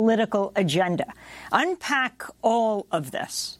political agenda. Unpack all of this.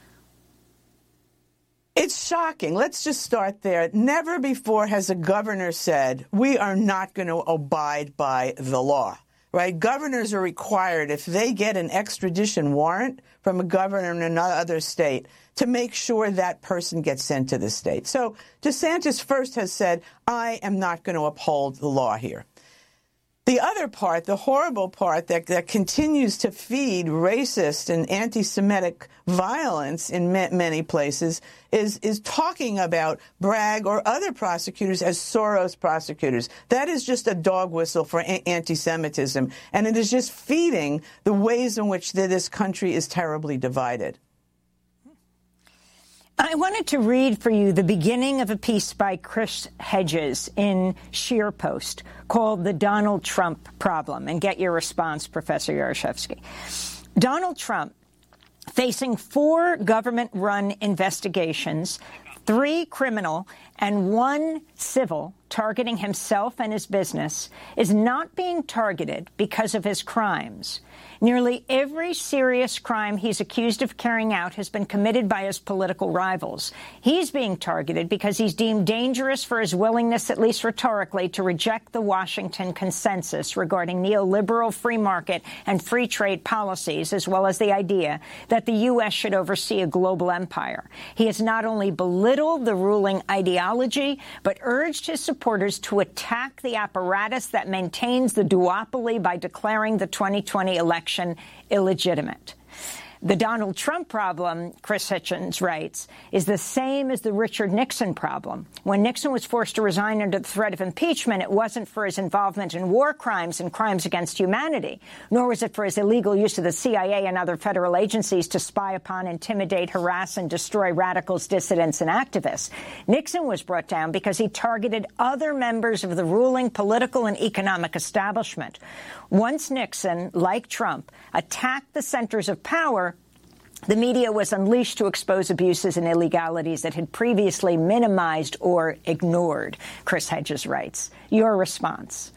It's shocking. Let's just start there. Never before has a governor said, we are not going to abide by the law, right? Governors are required, if they get an extradition warrant from a governor in another state, to make sure that person gets sent to the state. So DeSantis first has said, I am not going to uphold the law here. The other part, the horrible part that continues to feed racist and anti-Semitic violence in many places is talking about Bragg or other prosecutors as Soros prosecutors. That is just a dog whistle for anti-Semitism, and it is just feeding the ways in which this country is terribly divided. I wanted to read for you the beginning of a piece by Chris Hedges in ScheerPost called The Donald Trump Problem, and get your response, Professor Yaroshevsky. Donald Trump, facing 4 government-run investigations, 3 criminal and 1 civil, targeting himself and his business, is not being targeted because of his crimes. Nearly every serious crime he's accused of carrying out has been committed by his political rivals. He's being targeted because he's deemed dangerous for his willingness, at least rhetorically, to reject the Washington consensus regarding neoliberal free market and free trade policies, as well as the idea that the U.S. should oversee a global empire. He has not only belittled the ruling ideology, but urged his supporters to attack the apparatus that maintains the duopoly by declaring the 2020 election illegitimate. The Donald Trump problem, Chris Hitchens writes, is the same as the Richard Nixon problem. When Nixon was forced to resign under the threat of impeachment, it wasn't for his involvement in war crimes and crimes against humanity, nor was it for his illegal use of the CIA and other federal agencies to spy upon, intimidate, harass, and destroy radicals, dissidents, and activists. Nixon was brought down because he targeted other members of the ruling political and economic establishment. Once Nixon, like Trump, attacked the centers of power, the media was unleashed to expose abuses and illegalities that had previously minimized or ignored, Chris Hedges writes. Your response?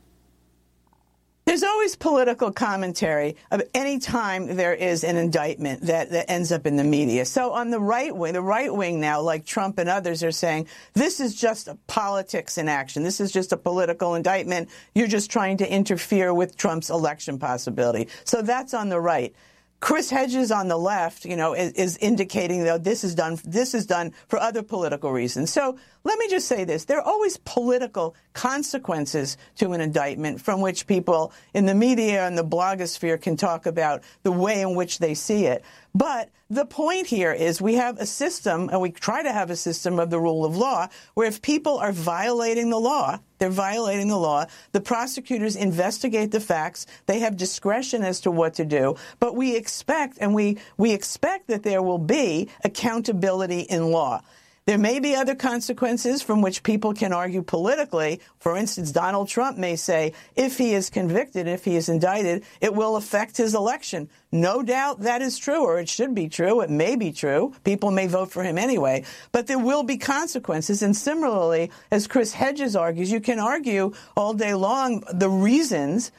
There's always political commentary of any time there is an indictment that ends up in the media. So on the right wing now, like Trump and others, are saying this is just a politics in action. This is just a political indictment. You're just trying to interfere with Trump's election possibility. So that's on the right. Chris Hedges on the left, is indicating that this is done for other political reasons. So let me just say this. There are always political consequences to an indictment from which people in the media and the blogosphere can talk about the way in which they see it. But the point here is we have a system, and we try to have a system of the rule of law, where if people are violating the law, they're violating the law, the prosecutors investigate the facts, they have discretion as to what to do, but we expect that there will be accountability in law. There may be other consequences from which people can argue politically. For instance, Donald Trump may say if he is convicted, if he is indicted, it will affect his election. No doubt that is true, or it should be true. It may be true. People may vote for him anyway. But there will be consequences. And similarly, as Chris Hedges argues, you can argue all day long the reasons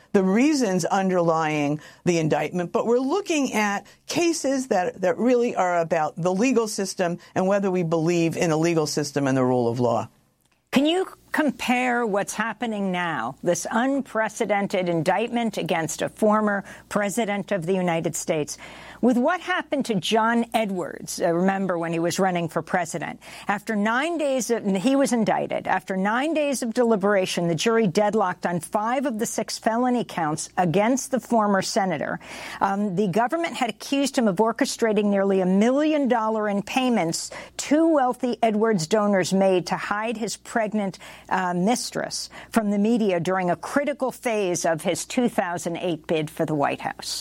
underlying the indictment. But we're looking at cases that really are about the legal system and whether we believe in a legal system and the rule of law. Can you compare what's happening now, this unprecedented indictment against a former president of the United States, with what happened to John Edwards, remember, when he was running for president? After 9 days, he was indicted. After 9 days of deliberation, the jury deadlocked on 5 of the 6 felony counts against the former senator. The government had accused him of orchestrating nearly $1 million in payments 2 wealthy Edwards donors made to hide his pregnant mistress from the media during a critical phase of his 2008 bid for the White House.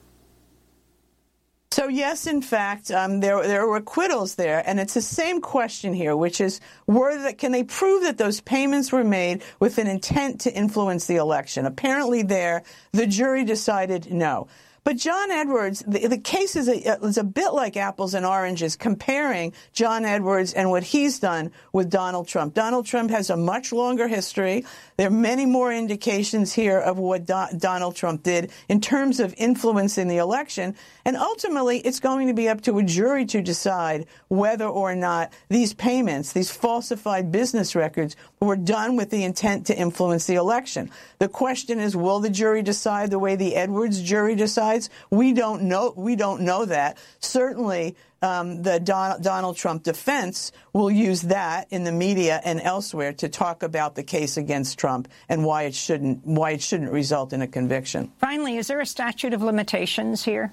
So, yes, in fact, there were acquittals there, and it's the same question here, which is, can they prove that those payments were made with an intent to influence the election? Apparently the jury decided no. But John Edwards, the case is a bit like apples and oranges, comparing John Edwards and what he's done with Donald Trump. Donald Trump has a much longer history. There are many more indications here of what Donald Trump did in terms of influencing the election. And ultimately, it's going to be up to a jury to decide whether or not these payments, these falsified business records, were done with the intent to influence the election. The question is, will the jury decide the way the Edwards jury decides? We don't know. We don't know that. Certainly, the Donald Trump defense will use that in the media and elsewhere to talk about the case against Trump and why it shouldn't result in a conviction. Finally, is there a statute of limitations here?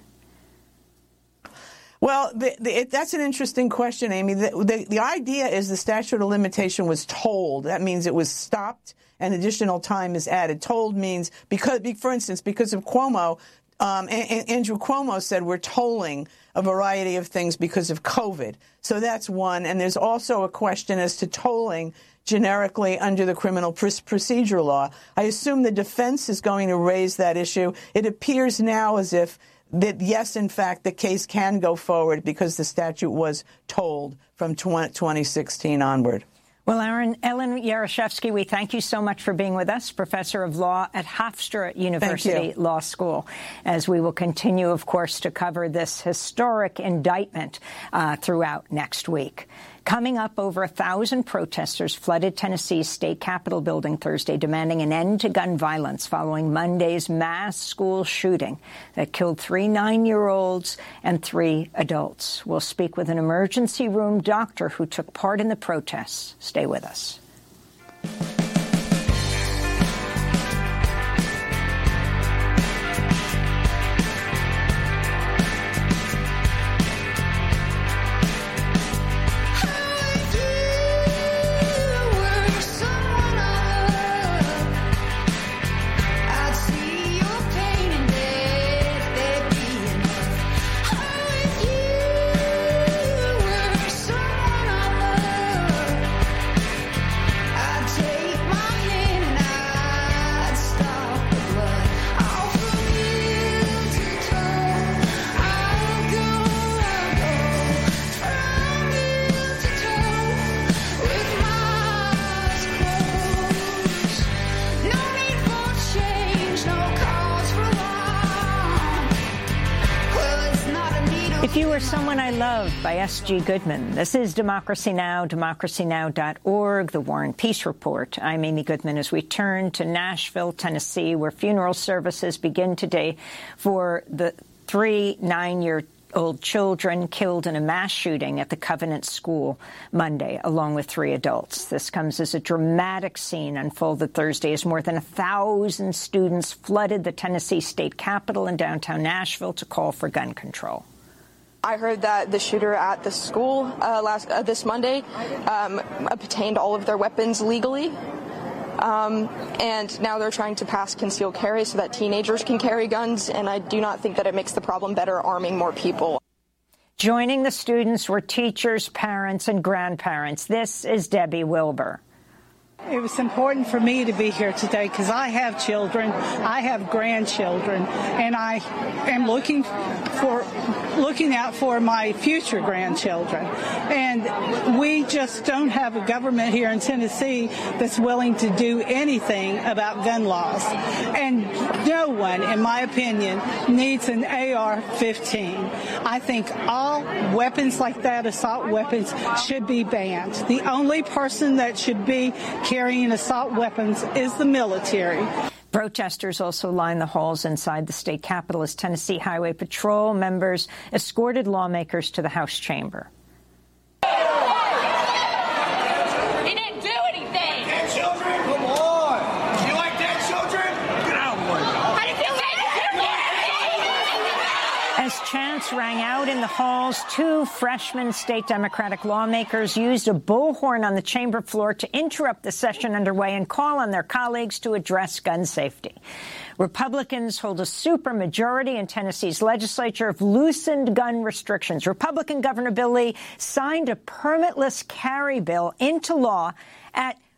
Well, that's an interesting question, Amy. The idea is the statute of limitation was told. That means it was stopped and additional time is added. Told means because, for instance, because of Cuomo, Andrew Cuomo said we're tolling a variety of things because of COVID. So that's one. And there's also a question as to tolling generically under the criminal procedure law. I assume the defense is going to raise that issue. It appears now as if that, yes, in fact, the case can go forward because the statute was told from 2016 onward. Well, Ellen Yaroshevsky, we thank you so much for being with us, professor of law at Hofstra University Law School, as we will continue, of course, to cover this historic indictment throughout next week. Coming up, over 1,000 protesters flooded Tennessee's state capitol building Thursday, demanding an end to gun violence following Monday's mass school shooting that killed 3 9-year-olds and 3 adults. We'll speak with an emergency room doctor who took part in the protests. Stay with us. If You Were Someone I Loved by S.G. Goodman. This is Democracy Now!, democracynow.org, The War and Peace Report. I'm Amy Goodman as we turn to Nashville, Tennessee, where funeral services begin today for the 3 9-year-old children killed in a mass shooting at the Covenant School Monday, along with 3 adults. This comes as a dramatic scene unfolded Thursday as more than 1,000 students flooded the Tennessee state capitol in downtown Nashville to call for gun control. I heard that the shooter at the school this Monday obtained all of their weapons legally, and now they're trying to pass concealed carry so that teenagers can carry guns, and I do not think that it makes the problem better arming more people. Joining the students were teachers, parents, and grandparents. This is Debbie Wilbur. It was important for me to be here today because I have children, I have grandchildren, and I am looking out for my future grandchildren. And we just don't have a government here in Tennessee that's willing to do anything about gun laws. And no one, in my opinion, needs an AR-15. I think all weapons like that, assault weapons, should be banned. The only person that should be carrying assault weapons is the military. Protesters also lined the halls inside the state capitol as Tennessee Highway Patrol members escorted lawmakers to the House chamber. He didn't do anything. Dead children? Come on. You like dead children? Get out of the way. I didn't do anything. As chants rang out in the halls, 2 freshman state Democratic lawmakers used a bullhorn on the chamber floor to interrupt the session underway and call on their colleagues to address gun safety. Republicans hold a supermajority in Tennessee's legislature have loosened gun restrictions. Republican Governor Bill Lee signed a permitless carry bill into law at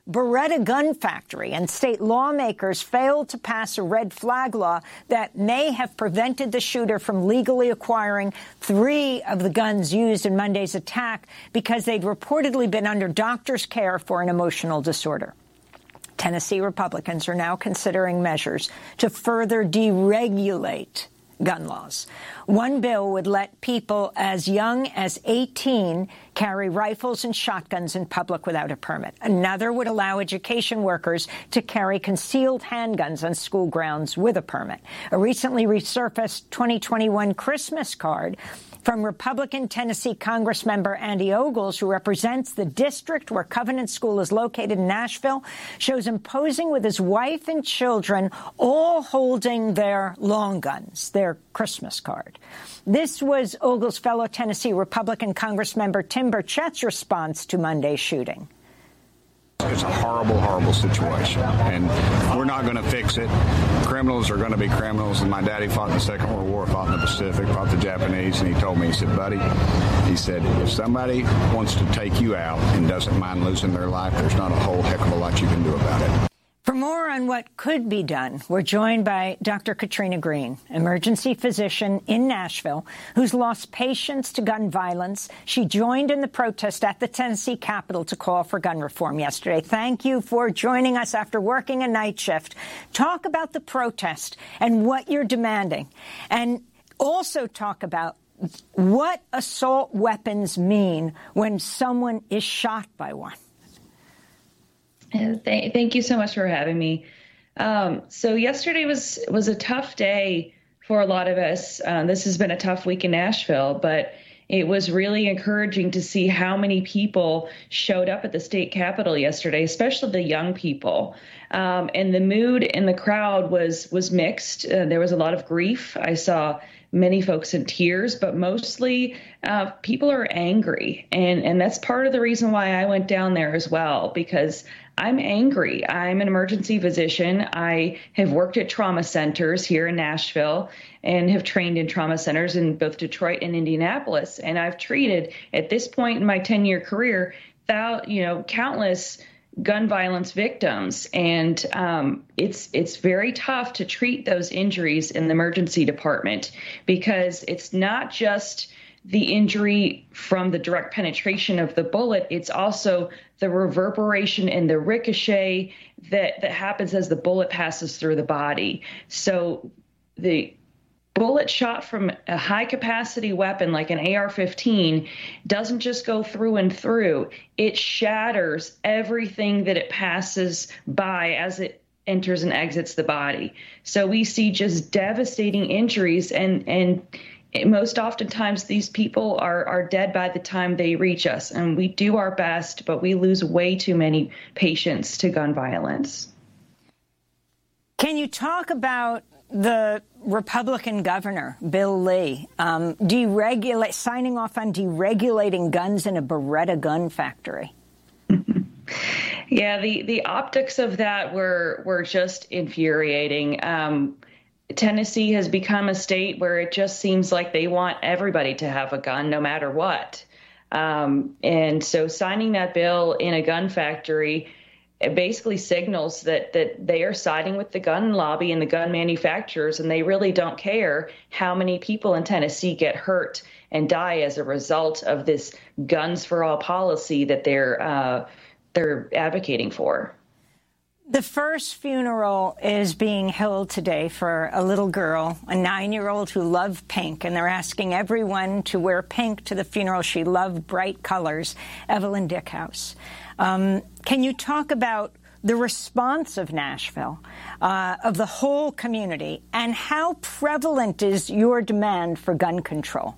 Beretta gun factory, and state lawmakers failed to pass a red flag law that may have prevented the shooter from legally acquiring 3 of the guns used in Monday's attack because they'd reportedly been under doctor's care for an emotional disorder. Tennessee Republicans are now considering measures to further deregulate gun laws. One bill would let people as young as 18 carry rifles and shotguns in public without a permit. Another would allow education workers to carry concealed handguns on school grounds with a permit. A recently resurfaced 2021 Christmas card from Republican Tennessee Congressmember Andy Ogles, who represents the district where Covenant School is located in Nashville, shows him posing with his wife and children, all holding their long guns, their Christmas card. This was Ogles' fellow Tennessee Republican Congressmember Tim Burchett's response to Monday's shooting. It's a horrible, horrible situation, and we're not going to fix it. Criminals are going to be criminals, and my daddy fought in the Second World War, fought in the Pacific, fought the Japanese, and he told me, he said, buddy, he said, if somebody wants to take you out and doesn't mind losing their life, there's not a whole heck of a lot you can do about it. For more on what could be done, we're joined by Dr. Katrina Green, emergency physician in Nashville, who's lost patients to gun violence. She joined in the protest at the Tennessee Capitol to call for gun reform yesterday. Thank you for joining us after working a night shift. Talk about the protest and what you're demanding, and also talk about what assault weapons mean when someone is shot by one. Thank you so much for having me. So yesterday was a tough day for a lot of us. This has been a tough week in Nashville, but it was really encouraging to see how many people showed up at the state capitol yesterday, especially the young people. And the mood in the crowd was mixed. There was a lot of grief. I saw many folks in tears, but mostly people are angry. And that's part of the reason why I went down there as well, because I'm angry. I'm an emergency physician. I have worked at trauma centers here in Nashville and have trained in trauma centers in both Detroit and Indianapolis. And I've treated, at this point in my 10-year career, countless gun violence victims. And it's very tough to treat those injuries in the emergency department, because it's not just the injury from the direct penetration of the bullet, it's also the reverberation and the ricochet that happens as the bullet passes through the body. So the bullet shot from a high-capacity weapon like an AR-15 doesn't just go through and through. It shatters everything that it passes by as it enters and exits the body. So we see just devastating injuries, and most oftentimes these people are dead by the time they reach us. And we do our best, but we lose way too many patients to gun violence. Can you talk about the Republican governor, Bill Lee, signing off on deregulating guns in a Beretta gun factory? Yeah, the optics of that were just infuriating. Tennessee has become a state where it just seems like they want everybody to have a gun no matter what. And so signing that bill in a gun factory, it basically signals that they are siding with the gun lobby and the gun manufacturers, and they really don't care how many people in Tennessee get hurt and die as a result of this guns for all policy that they're advocating for. The first funeral is being held today for a little girl, a 9-year-old who loved pink, and they're asking everyone to wear pink to the funeral. She loved bright colors, Evelyn Dickhouse. Can you talk about the response of Nashville, of the whole community, and how prevalent is your demand for gun control?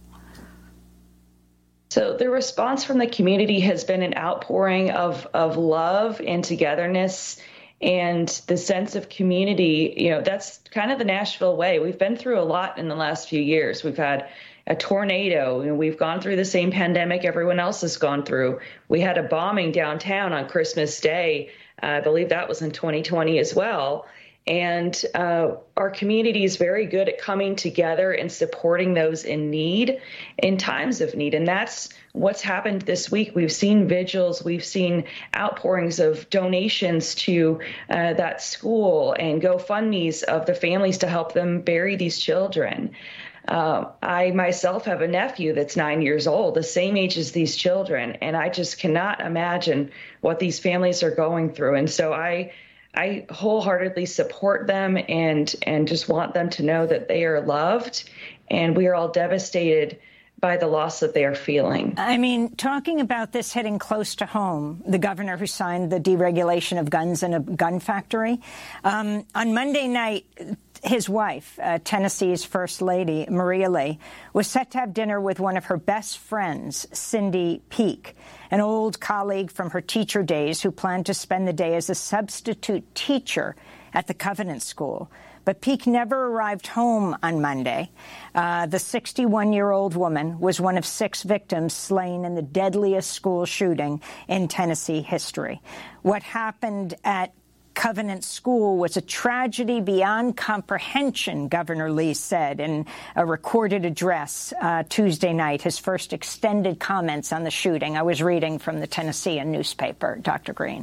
So the response from the community has been an outpouring of love and togetherness and the sense of community. That's kind of the Nashville way. We've been through a lot in the last few years. We've had a tornado. We've gone through the same pandemic everyone else has gone through. We had a bombing downtown on Christmas Day. I believe that was in 2020 as well. And our community is very good at coming together and supporting those in need, in times of need. And that's what's happened this week. We've seen vigils, we've seen outpourings of donations to that school and GoFundMes of the families to help them bury these children. I myself have a nephew that's 9 years old, the same age as these children, and I just cannot imagine what these families are going through. And so I wholeheartedly support them and just want them to know that they are loved, and we are all devastated by the loss that they are feeling. I mean, talking about this hitting close to home, the governor who signed the deregulation of guns in a gun factory, on Monday night, his wife, Tennessee's First Lady, Maria Lee, was set to have dinner with one of her best friends, Cindy Peake, an old colleague from her teacher days who planned to spend the day as a substitute teacher at the Covenant School. But Peake never arrived home on Monday. The 61-year-old woman was one of 6 victims slain in the deadliest school shooting in Tennessee history. What happened at Covenant School was a tragedy beyond comprehension, Governor Lee said in a recorded address Tuesday night, his first extended comments on the shooting. I was reading from the Tennessean newspaper, Dr. Green.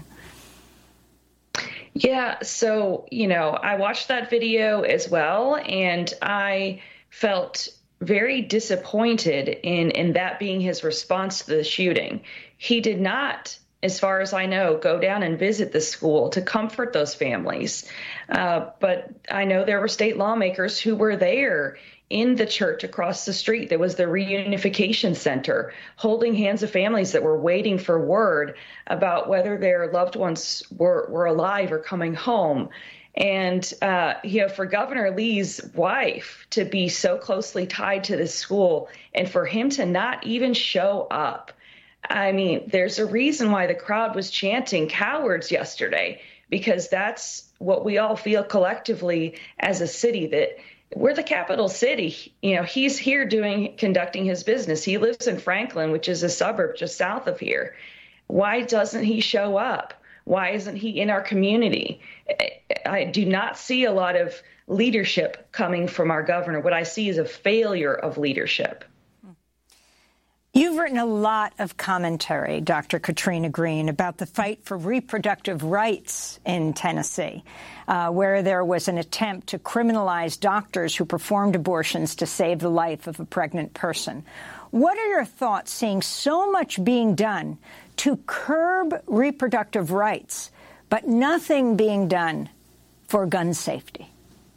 Yeah, so, I watched that video as well, and I felt very disappointed in that being his response to the shooting. He did not, as far as I know, go down and visit the school to comfort those families. But I know there were state lawmakers who were there in the church across the street. There was the Reunification Center, holding hands of families that were waiting for word about whether their loved ones were alive or coming home. And, for Governor Lee's wife to be so closely tied to this school and for him to not even show up. I mean, there's a reason why the crowd was chanting cowards yesterday, because that's what we all feel collectively as a city, that we're the capital city. He's here conducting his business. He lives in Franklin, which is a suburb just south of here. Why doesn't he show up? Why isn't he in our community? I do not see a lot of leadership coming from our governor. What I see is a failure of leadership. You've written a lot of commentary, Dr. Katrina Green, about the fight for reproductive rights in Tennessee, where there was an attempt to criminalize doctors who performed abortions to save the life of a pregnant person. What are your thoughts seeing so much being done to curb reproductive rights, but nothing being done for gun safety?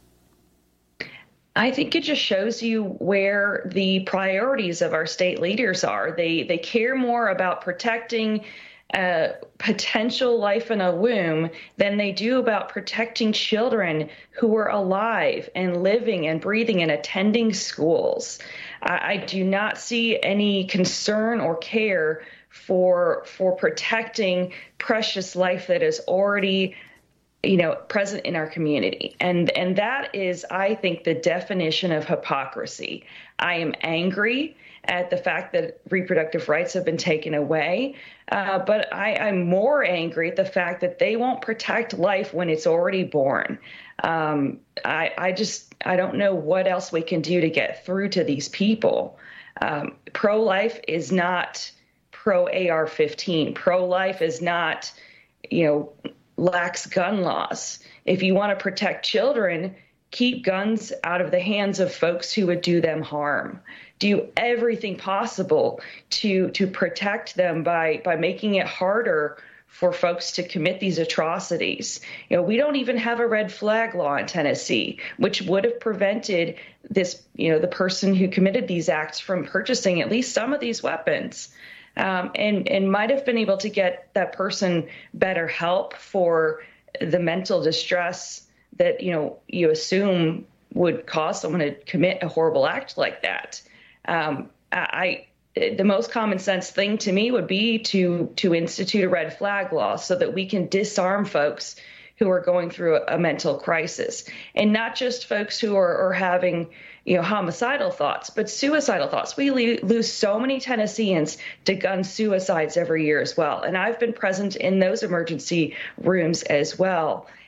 I think it just shows you where the priorities of our state leaders are. They care more about protecting potential life in a womb than they do about protecting children who are alive and living and breathing and attending schools. I do not see any concern or care for protecting precious life that is already present in our community. And that is, I think, the definition of hypocrisy. I am angry at the fact that reproductive rights have been taken away, but I'm more angry at the fact that they won't protect life when it's already born. I don't know what else we can do to get through to these people. Pro-life is not pro-AR-15. Pro-life is not, lax gun laws. If you want to protect children, keep guns out of the hands of folks who would do them harm. Do everything possible to protect them by making it harder for folks to commit these atrocities. We don't even have a red flag law in Tennessee, which would have prevented this, the person who committed these acts from purchasing at least some of these weapons. And might have been able to get that person better help for the mental distress that, you assume would cause someone to commit a horrible act like that. The most common sense thing to me would be to institute a red flag law so that we can disarm folks who are going through a mental crisis, and not just folks who are having homicidal thoughts, but suicidal thoughts. We lose so many Tennesseans to gun suicides every year as well. And I've been present in those emergency rooms as well.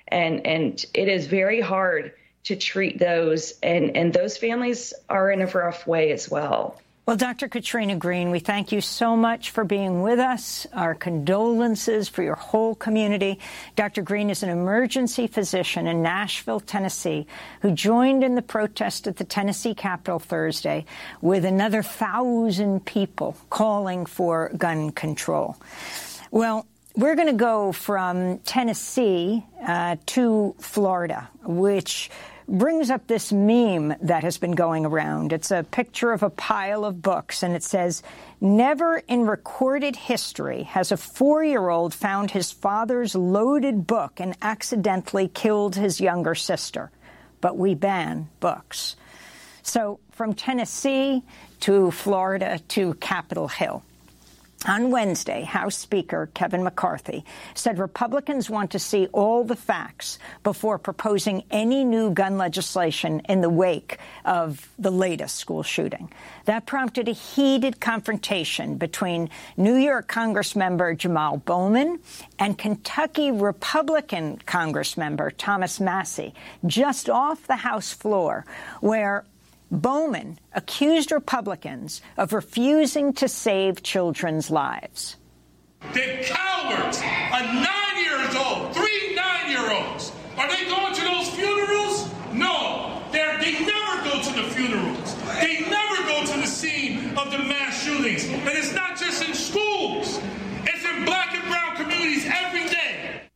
And it is very hard to treat those, and those families are in a rough way as well. Well, Dr. Katrina Green, we thank you so much for being with us. Our condolences for your whole community. Dr. Green is an emergency physician in Nashville, Tennessee, who joined in the protest at the Tennessee Capitol Thursday with another 1,000 people calling for gun control. Well, we're going to go from Tennessee to Florida, which brings up this meme that has been going around. It's a picture of a pile of books, and it says, "Never in recorded history has a 4-year-old found his father's loaded book and accidentally killed his younger sister. But we ban books." So from Tennessee to Florida to Capitol Hill. On Wednesday, House Speaker Kevin McCarthy said Republicans want to see all the facts before proposing any new gun legislation in the wake of the latest school shooting. That prompted a heated confrontation between New York Congressmember Jamal Bowman and Kentucky Republican Congressmember Thomas Massie just off the House floor, where Bowman accused Republicans of refusing to save children's lives. The cowards, a 9-year-old, 3 9-year-olds, are they going to those funerals? No, they never go to the funerals. They never go to the scene of the mass shootings. And it's not just in schools. It's in black and brown communities every day.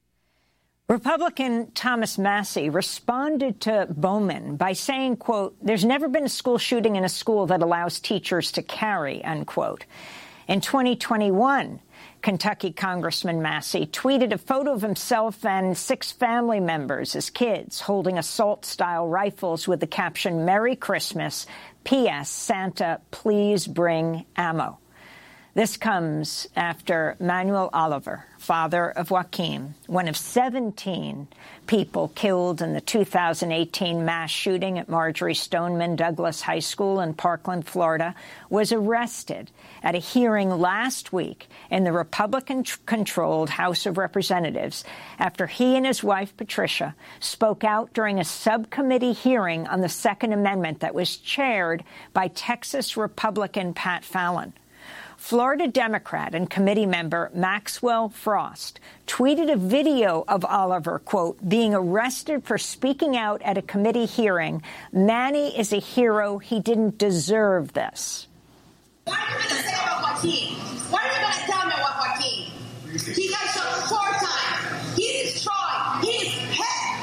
Republican Thomas Massie responded to Bowman by saying, quote, "There's never been a school shooting in a school that allows teachers to carry," unquote. In 2021, Kentucky Congressman Massie tweeted a photo of himself and 6 family members as kids holding assault-style rifles with the caption, "Merry Christmas, P.S. Santa, please bring ammo." This comes after Manuel Oliver, father of Joaquin, one of 17 people killed in the 2018 mass shooting at Marjory Stoneman Douglas High School in Parkland, Florida, was arrested at a hearing last week in the Republican-controlled House of Representatives after he and his wife, Patricia, spoke out during a subcommittee hearing on the Second Amendment that was chaired by Texas Republican Pat Fallon. Florida Democrat and committee member Maxwell Frost tweeted a video of Oliver, quote, being arrested for speaking out at a committee hearing. "Manny is a hero. He didn't deserve this." What are you going to say about Joaquin? What are you going to tell me about Joaquin? He got shot 4 times. He's destroyed. He's hit.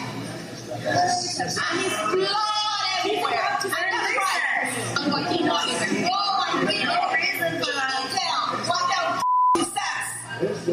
And he's blood everywhere. And that's right. And Joaquin Washington. Oh, my goodness. No reason for that. What the f*** says?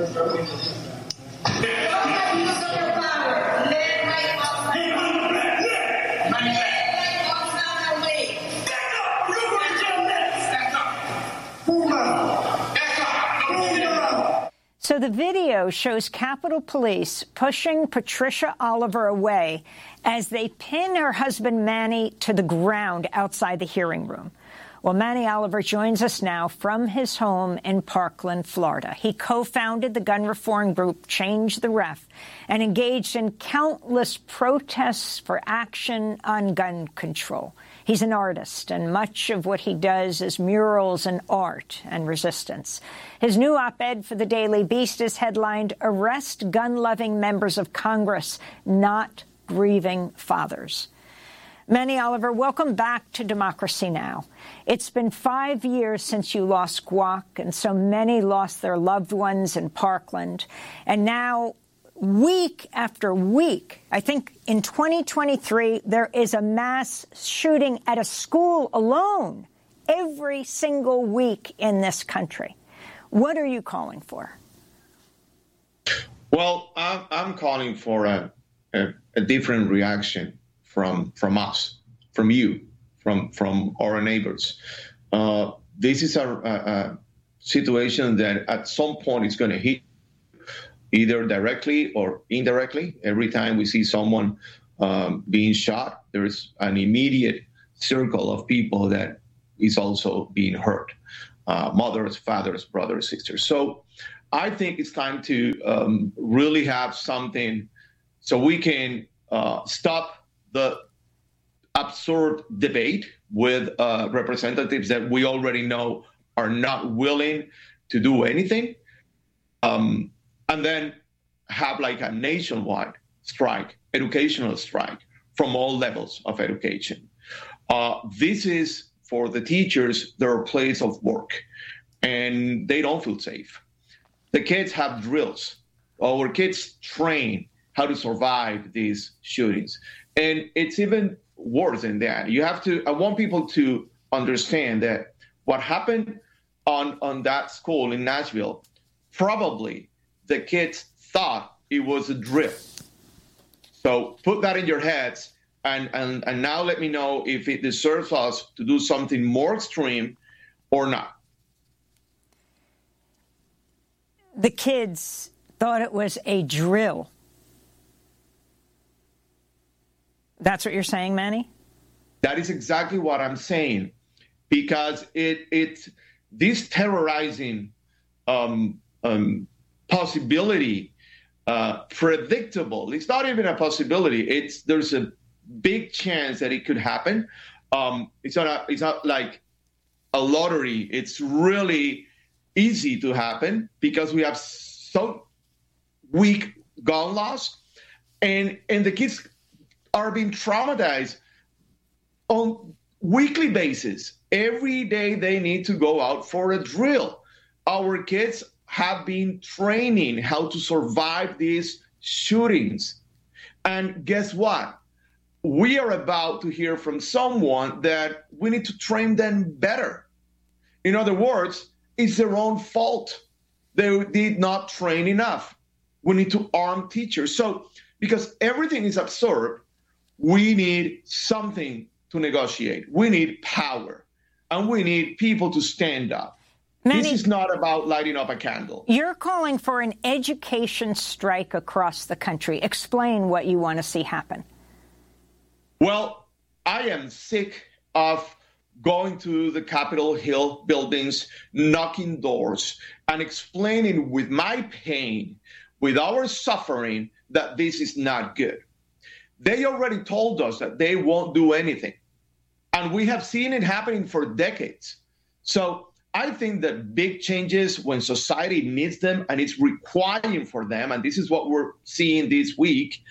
So the video shows Capitol Police pushing Patricia Oliver away as they pin her husband Manny to the ground outside the hearing room. Well, Manny Oliver joins us now from his home in Parkland, Florida. He co-founded the gun reform group Change the Ref and engaged in countless protests for action on gun control. He's an artist, and much of what he does is murals and art and resistance. His new op-ed for the Daily Beast is headlined, "Arrest Gun-Loving Members of Congress, Not Grieving Fathers." Manny Oliver, welcome back to Democracy Now! It's been 5 years since you lost Guac, and so many lost their loved ones in Parkland. And now, week after week, I think in 2023, there is a mass shooting at a school alone every single week in this country. What are you calling for? Well, I'm calling for a different reaction from us, from you, from our neighbors. This is a situation that at some point is going to hit either directly or indirectly. Every time we see someone being shot, there is an immediate circle of people that is also being hurt. Mothers, fathers, brothers, sisters. So I think it's time to really have something so we can stop the absurd debate with representatives that we already know are not willing to do anything, and then have like a nationwide strike, educational strike from all levels of education. This is, for the teachers, their place of work, and they don't feel safe. The kids have drills. Our kids train how to survive these shootings. And it's even worse than that. I want people to understand that what happened on that school in Nashville, probably the kids thought it was a drill. So put that in your heads, and now let me know if it deserves us to do something more extreme or not. The kids thought it was a drill. That's what you're saying, Manny? That is exactly what I'm saying, because it's this terrorizing possibility, predictable. It's not even a possibility. There's a big chance that it could happen. It's not like a lottery. It's really easy to happen because we have so weak gun laws, and the kids are being traumatized on weekly basis. Every day they need to go out for a drill. Our kids have been training how to survive these shootings. And guess what? We are about to hear from someone that we need to train them better. In other words, it's their own fault. They did not train enough. We need to arm teachers. So, because everything is absurd, we need something to negotiate. We need power, and we need people to stand up. Manny, this is not about lighting up a candle. You're calling for an education strike across the country. Explain what you want to see happen. Well, I am sick of going to the Capitol Hill buildings, knocking doors, and explaining with my pain, with our suffering, that this is not good. They already told us that they won't do anything. And we have seen it happening for decades. So I think that big changes, when society needs them and it's requiring for them, and this is what we're seeing this week,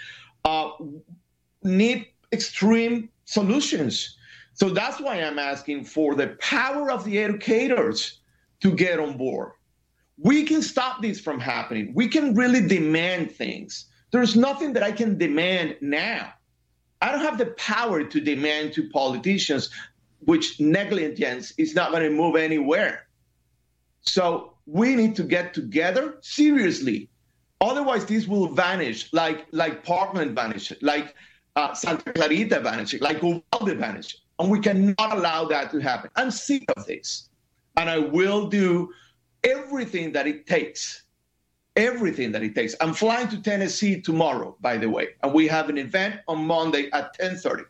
need extreme solutions. So that's why I'm asking for the power of the educators to get on board. We can stop this from happening. We can really demand things. There's nothing that I can demand now. I don't have the power to demand to politicians, which negligence is not going to move anywhere. So we need to get together seriously. Otherwise, this will vanish like Parkland vanished, like Santa Clarita vanished, like Uvalde vanished. And we cannot allow that to happen. I'm sick of this. And I will do everything that it takes. Everything that it takes. I'm flying to Tennessee tomorrow, by the way, and we have an event on Monday at 10:30.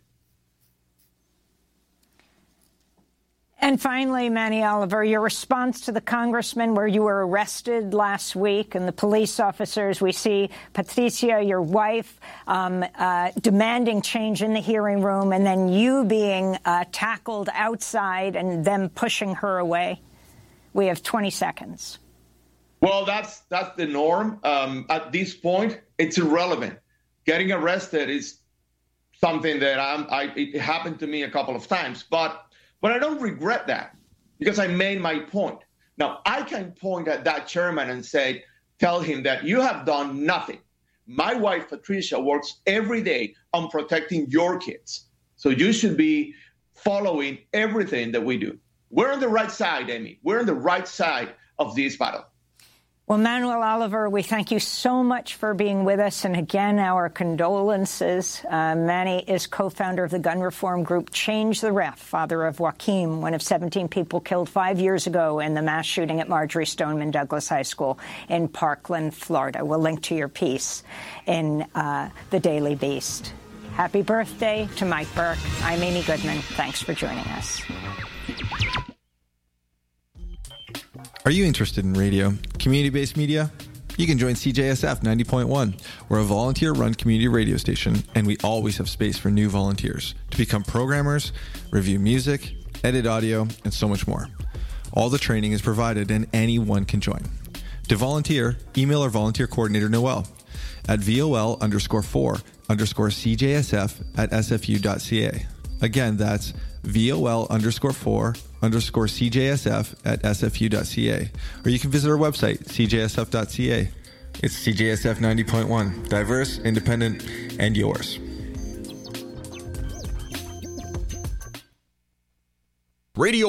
And finally, Manny Oliver, your response to the congressman where you were arrested last week and the police officers. We see Patricia, your wife, demanding change in the hearing room, and then you being tackled outside and them pushing her away. We have 20 seconds. Well, that's the norm. At this point, it's irrelevant. Getting arrested is something that it happened to me a couple of times, but I don't regret that because I made my point. Now, I can point at that chairman and tell him that you have done nothing. My wife, Patricia, works every day on protecting your kids. So you should be following everything that we do. We're on the right side, Amy. We're on the right side of this battle. Well, Manuel Oliver, we thank you so much for being with us. And again, our condolences. Manny is co-founder of the gun reform group Change the Ref, father of Joaquim, one of 17 people killed 5 years ago in the mass shooting at Marjory Stoneman Douglas High School in Parkland, Florida. We'll link to your piece in the Daily Beast. Happy birthday to Mike Burke. I'm Amy Goodman. Thanks for joining us. Are you interested in radio, community-based media? you can join CJSF 90.1. We're a volunteer-run community radio station, and we always have space for new volunteers to become programmers, review music, edit audio, and so much more. All the training is provided, and anyone can join. To volunteer, email our volunteer coordinator, Noelle, at vol_4_CJSF@sfu.ca. Again, that's vol_4_CJSF@sfu.ca. Or you can visit our website, cjsf.ca. It's CJSF 90.1, diverse, independent, and yours. Radio